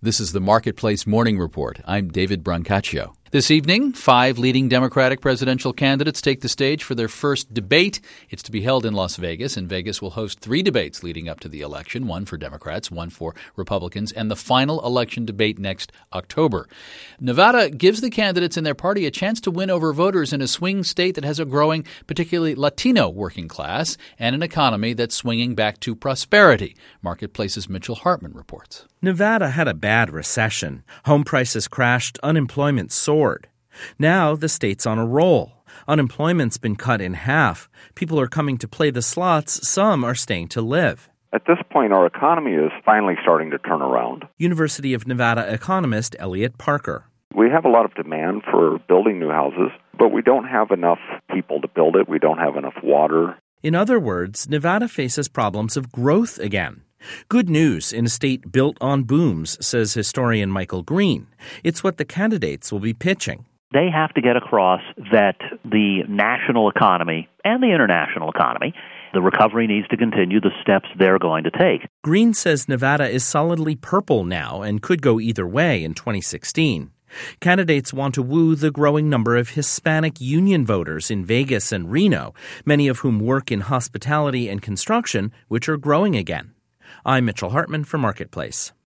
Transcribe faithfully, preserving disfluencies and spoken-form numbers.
This is the Marketplace Morning Report. I'm David Brancaccio. This evening, five leading Democratic presidential candidates take the stage for their first debate. It's to be held in Las Vegas, and Vegas will host three debates leading up to the election, one for Democrats, one for Republicans, and the final election debate next October. Nevada gives the candidates and their party a chance to win over voters in a swing state that has a growing, particularly Latino working class and an economy that's swinging back to prosperity. Marketplace's Mitchell Hartman reports. Nevada had a bad recession. Home prices crashed, unemployment soared. Now the state's on a roll. Unemployment's been cut in half. People are coming to play the slots. Some are staying to live. At this point, our economy is finally starting to turn around. University of Nevada economist Elliot Parker. We have a lot of demand for building new houses, but we don't have enough people to build it. We don't have enough water. In other words, Nevada faces problems of growth again. Good news in a state built on booms, says historian Michael Green. It's what the candidates will be pitching. They have to get across that the national economy and the international economy, the recovery needs to continue the steps they're going to take. Green says Nevada is solidly purple now and could go either way in twenty sixteen. Candidates want to woo the growing number of Hispanic union voters in Vegas and Reno, many of whom work in hospitality and construction, which are growing again. I'm Mitchell Hartman for Marketplace.